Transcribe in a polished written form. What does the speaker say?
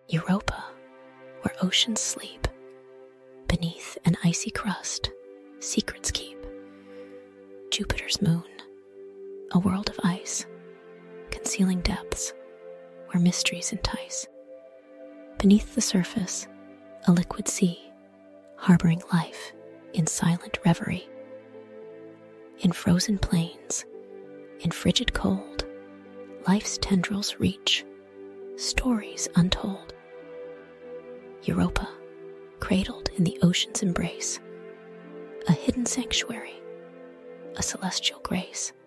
Europa, where oceans sleep, beneath an icy crust, secrets keep. Jupiter's moon, a world of ice, concealing depths where mysteries entice. Beneath the surface, a liquid sea, harboring life in silent reverie. In frozen plains, in frigid cold, life's tendrils reach, stories untold. Europa, cradled in the ocean's embrace, a hidden sanctuary, a celestial grace.